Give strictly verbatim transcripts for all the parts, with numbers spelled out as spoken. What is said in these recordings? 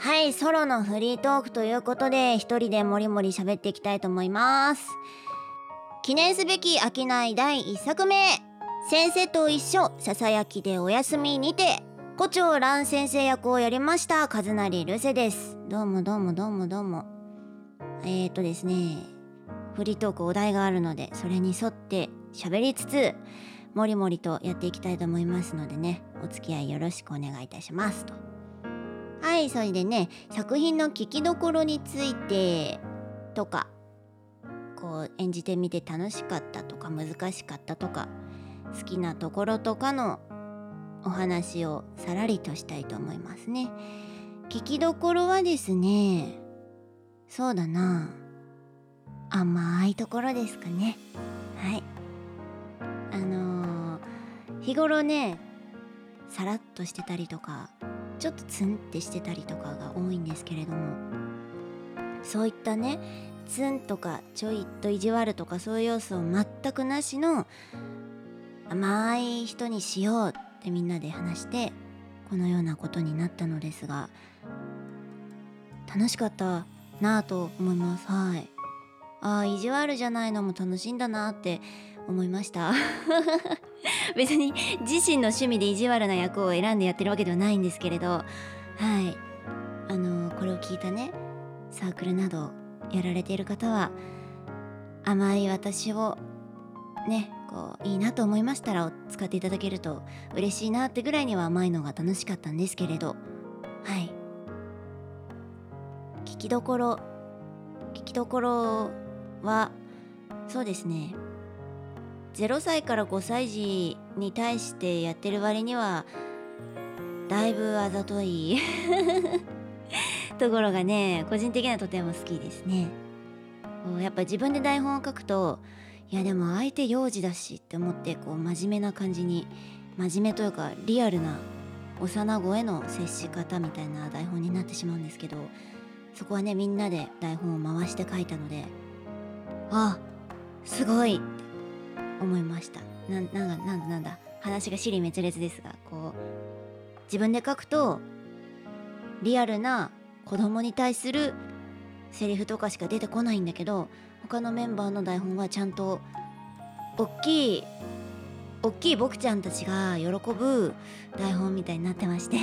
はい、ソロのフリートークということで一人でもりもり喋っていきたいと思います。記念すべき商いだいいっさくめ、先生と一緒ささやきでお休みにて胡蝶蘭先生役をやりました和成ルセです。どうもどうもどうもどうも。えーとですねフリートークお題があるので、それに沿って喋りつつもりもりとやっていきたいと思いますのでね、お付き合いよろしくお願いいたしますと。はい、それでね、作品の聞きどころについてとか、こう演じてみて楽しかったとか難しかったとか、好きなところとかのお話をさらりとしたいと思いますね。聞きどころはですね、そうだな、甘いところですかね。はい、あのー、日頃ねさらっとしてたりとか、ちょっとツンってしてたりとかが多いんですけれども、そういったねツンとかちょいと意地悪とかそういう要素を全くなしの甘い人にしようってみんなで話してこのようなことになったのですが、楽しかったなぁと思います。はい、あー意地悪じゃないのも楽しいんだなって思いました別に自身の趣味で意地悪な役を選んでやってるわけではないんですけれど、はい、あのー、これを聞いたねサークルなどやられている方は、甘い私をねこういいなと思いましたら使っていただけると嬉しいなってぐらいには甘いのが楽しかったんですけれど、はい、聞きどころ聞きどころはそうですね、ゼロさいからごさい児に対してやってる割にはだいぶあざといところがね個人的にはとても好きですね。やっぱ自分で台本を書くと、いやでも相手幼児だしって思ってこう真面目な感じに、真面目というかリアルな幼子への接し方みたいな台本になってしまうんですけど、そこはねみんなで台本を回して書いたので、あすごいって思いました。ななんだなんだなんだ話が尻滅裂ですが、こう自分で書くとリアルな子供に対するセリフとかしか出てこないんだけど、他のメンバーの台本はちゃんとおっきいおっきい僕ちゃんたちが喜ぶ台本みたいになってまして、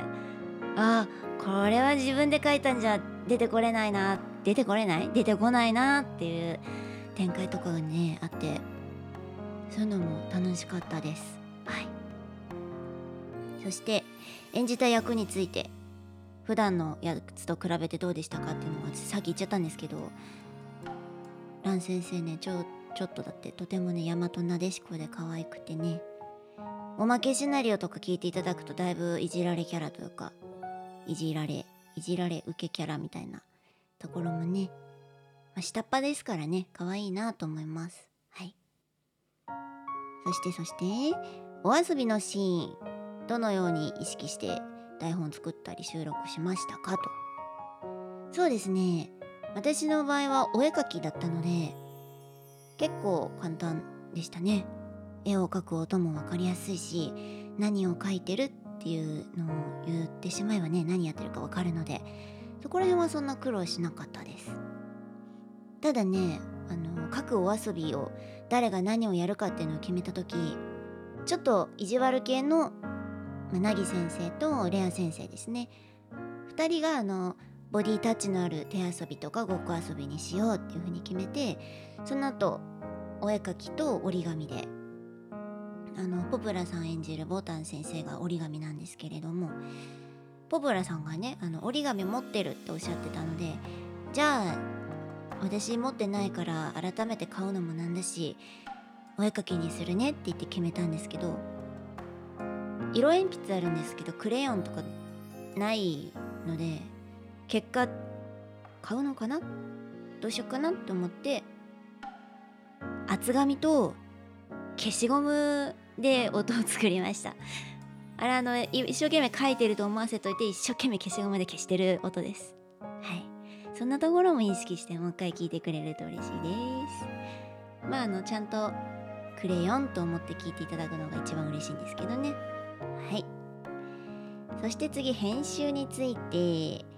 あこれは自分で書いたんじゃ出てこれないな出てこれない出てこないなっていう展開とかがねあって、そういうのも楽しかったです。はい、そして演じた役について普段のやつと比べてどうでしたかっていうのがさっき言っちゃったんですけど、蘭先生ねちょちょっとだってとてもね大和なでしこで可愛くてね、おまけシナリオとか聞いていただくとだいぶいじられキャラというか、いじられいじられ受けキャラみたいなところもね、まあ、下っ端ですからね可愛いなと思います。はい、そしてそしてお遊びのシーン、どのように意識して台本作ったり収録しましたかと。そうですね、私の場合はお絵描きだったので結構簡単でしたね。絵を描く音も分かりやすいし、何を描いてるっていうのを言ってしまえばね何やってるか分かるので、そこら辺はそんな苦労しなかったです。ただね、あの描くお遊びを誰が何をやるかっていうのを決めた時、ちょっと意地悪系のなぎ先生とレア先生ですね、ふたりがあのボディタッチのある手遊びとかごっこ遊びにしようっていう風に決めて、その後お絵描きと折り紙で、あのポプラさん演じるボタン先生が折り紙なんですけれども、ポプラさんがねあの折り紙持ってるっておっしゃってたので、じゃあ私持ってないから改めて買うのもなんだしお絵描きにするねって言って決めたんですけど、色鉛筆あるんですけどクレヨンとかないので、結果買うのかなどうしようかなと思って厚紙と消しゴムで音を作りました。あれあの一生懸命書いてると思わせといて一生懸命消しゴムで消してる音です。はい、そんなところも意識してもう一回聞いてくれると嬉しいです。まああのちゃんとクレヨンと思って聞いていただくのが一番嬉しいんですけどね。はい、そして次編集について、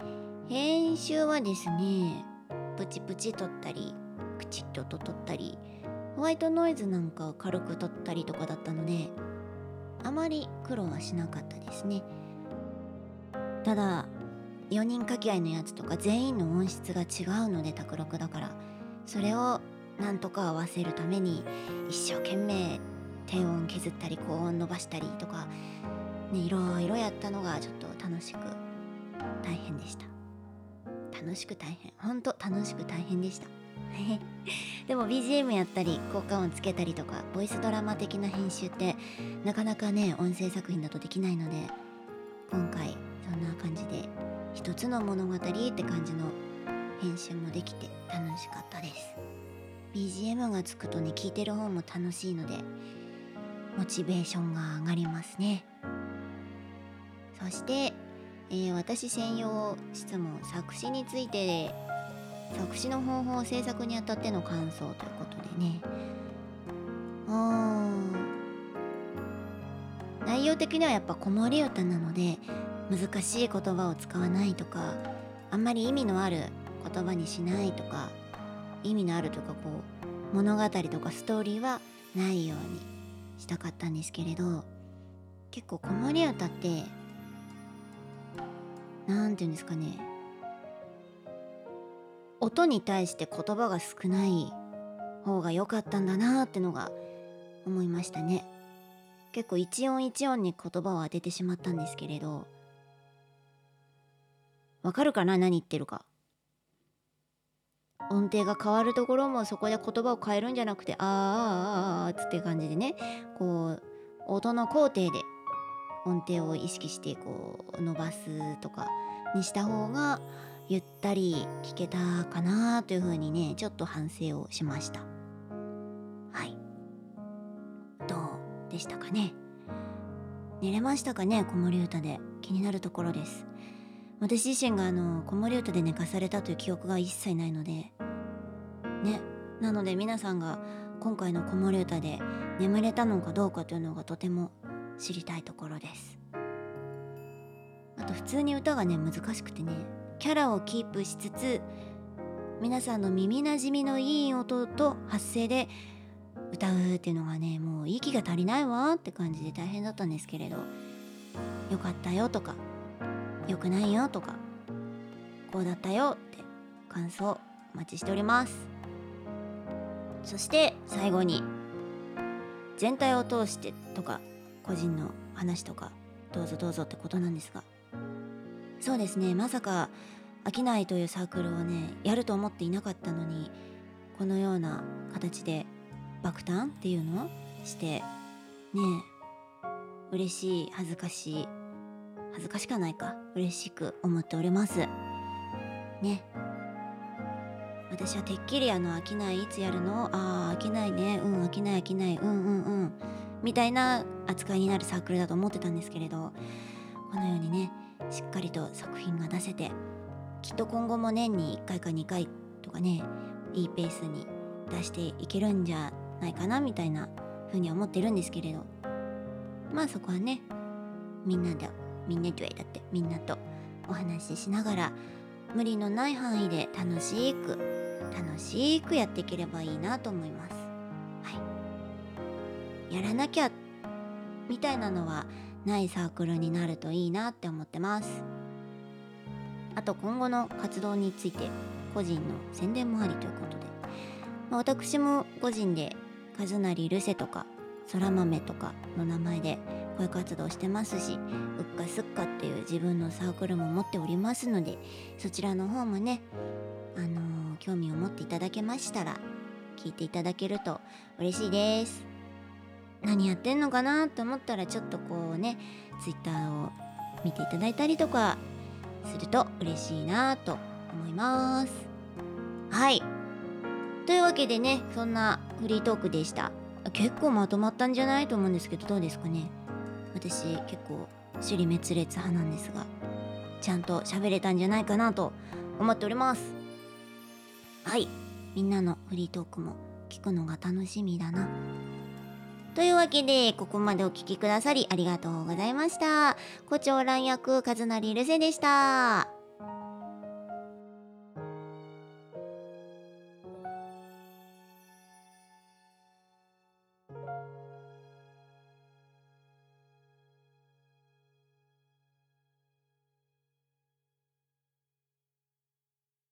編集はですね、プチプチ撮ったりクチッとと撮ったり、ホワイトノイズなんかを軽く撮ったりとかだったので、あまり苦労はしなかったですね。ただよにん掛け合いのやつとか全員の音質が違うので、卓録だから、それをなんとか合わせるために一生懸命低音削ったり高音伸ばしたりとかね、いろいろやったのがちょっと楽しく大変でした。楽しく大変、ほんと楽しく大変でしたでも ビージーエム やったり効果音つけたりとかボイスドラマ的な編集ってなかなかね、音声作品だとできないので、今回そんな感じで一つの物語って感じの編集もできて楽しかったです。 ビージーエム がつくとね、聴いてる方も楽しいのでモチベーションが上がりますね。そして、えー私専用質問、作詞について、作詞の方法、制作にあたっての感想ということでね、あー内容的にはやっぱ子守歌なので難しい言葉を使わないとか、あんまり意味のある言葉にしないとか、意味のあるとかこう物語とかストーリーはないようにしたかったんですけれど、結構子守歌ってなんていうんですかね、音に対して言葉が少ない方が良かったんだなーってのが思いましたね。結構一音一音に言葉を当ててしまったんですけれど、わかるかな、何言ってるか。音程が変わるところもそこで言葉を変えるんじゃなくて、あーあーあーあーつって感じでね、こう音の工程で音程を意識してこう伸ばすとかにした方がゆったり聞けたかなというふうにね、ちょっと反省をしました。はい、どうでしたかね。寝れましたかね、子守歌で。気になるところです。私自身があの子守歌で寝かされたという記憶が一切ないのでね、なので皆さんが今回の子守歌で眠れたのかどうかというのがとても知りたいところです。あと普通に歌がね難しくてね、キャラをキープしつつ皆さんの耳なじみのいい音と発声で歌うっていうのがね、もう息が足りないわって感じで大変だったんですけれど、よかったよとかよくないよとかこうだったよって感想お待ちしております。そして最後に全体を通してとか個人の話とかどうぞどうぞってことなんですが、そうですね、まさか飽きないというサークルをねやると思っていなかったのに、このような形で爆誕っていうのをしてねえ、嬉しい、恥ずかしい、恥ずかしかないか、嬉しく思っておりますね。私はてっきりあの飽きない、いつやるの、あー飽きないね、うん飽きない飽きない、うんうんうんみたいな扱いになるサークルだと思ってたんですけれど、このようにねしっかりと作品が出せて、きっと今後も年にいっかいかにかいとかね、いいペースに出していけるんじゃないかなみたいな風には思ってるんですけれど、まあそこはねみんなでみんなとだってみんなとお話ししながら無理のない範囲で楽しく楽しくやっていければいいなと思います。はい、やらなきゃみたいなのはないサークルになるといいなって思ってます。あと今後の活動について個人の宣伝もありということで、まあ、私も個人でカズナリルセとかそら豆とかの名前で声活動してますし、うっかすっかっていう自分のサークルも持っておりますので、そちらの方もねあのー興味を持っていただけましたら聞いていただけると嬉しいです。何やってんのかなと思ったらちょっとこうねツイッターを見ていただいたりとかすると嬉しいなと思います。はい、というわけでね、そんなフリートークでした。結構まとまったんじゃないと思うんですけど、どうですかね。私結構支離滅裂派なんですが、ちゃんと喋れたんじゃないかなと思っております。はい、みんなのフリートークも聞くのが楽しみだな。というわけでここまでお聞きくださりありがとうございました。胡蝶蘭役カズナリルセでした。